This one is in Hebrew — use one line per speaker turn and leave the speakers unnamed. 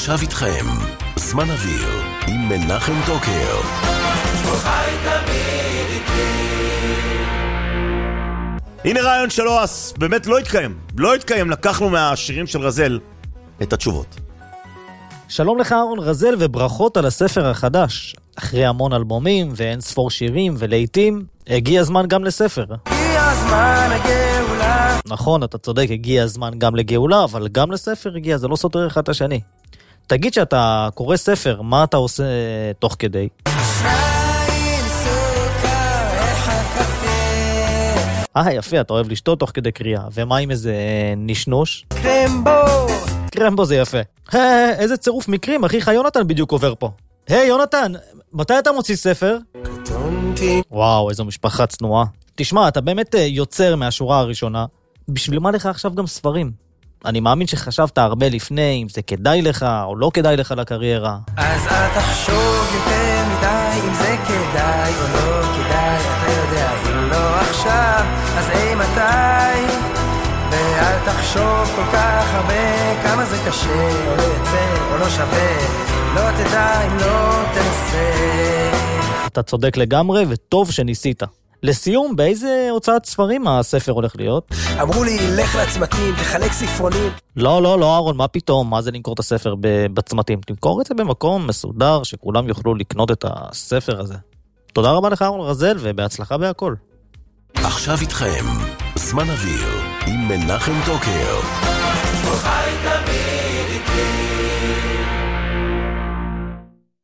עכשיו איתכם, זמן אוויר, עם מנחם טוקר.
חי תמיד איתי.
הנה רעיון שלו, אז באמת לא התקיים, לקחנו מהשירים של רזל את התשובות.
שלום לך אהרון רזל וברכות על הספר החדש. אחרי המון אלבומים ואין ספור שירים ולעיתים, הגיע הזמן גם לספר.
הגיע הזמן הגאולה.
נכון, אתה צודק, הגיע הזמן גם לגאולה, אבל גם לספר הגיע, זה לא סותר אחד את השני. תגיד שאתה קורא ספר, מה אתה עושה תוך כדי?
שניים סוכר, איך הקפה.
יפה, אתה אוהב לשתות תוך כדי קריאה. ומה עם איזה נשנוש?
קרמבו.
קרמבו זה יפה. איזה צירוף מקרים, אחיך יונתן בדיוק עובר פה. יונתן, מתי אתה מוציא ספר?
קטונתי.
וואו, איזו משפחה צנועה. תשמע, אתה באמת יוצר מהשורה הראשונה. בשביל מה לך עכשיו גם ספרים? אני מאמין שחשבת הרבה לפני אם זה כדאי לך או לא כדאי לך לקריירה.
אז אל תחשוב יותר מדי אם זה כדאי או לא כדאי. אתה יודע, אם לא עכשיו, אז מתי? ואל תחשוב כל כך הרבה כמה זה קשה או לא יצא או לא שווה. לא תדע אם לא תנסה.
אתה צודק לגמרי וטוב שניסית. לסיום, באיזה הוצאת ספרים הספר הולך להיות?
אמרו לי, לך לצמתים, תחלק ספרונים.
לא, אהרון, מה פתאום? מה זה למכור את הספר בצמתים? תמכור את זה במקום מסודר, שכולם יוכלו לקנות את הספר הזה. תודה רבה לך, אהרון רזל, ובהצלחה בהכל.
עכשיו איתכם, זמן אוויר, עם מנחם טוקר.
חי תמיד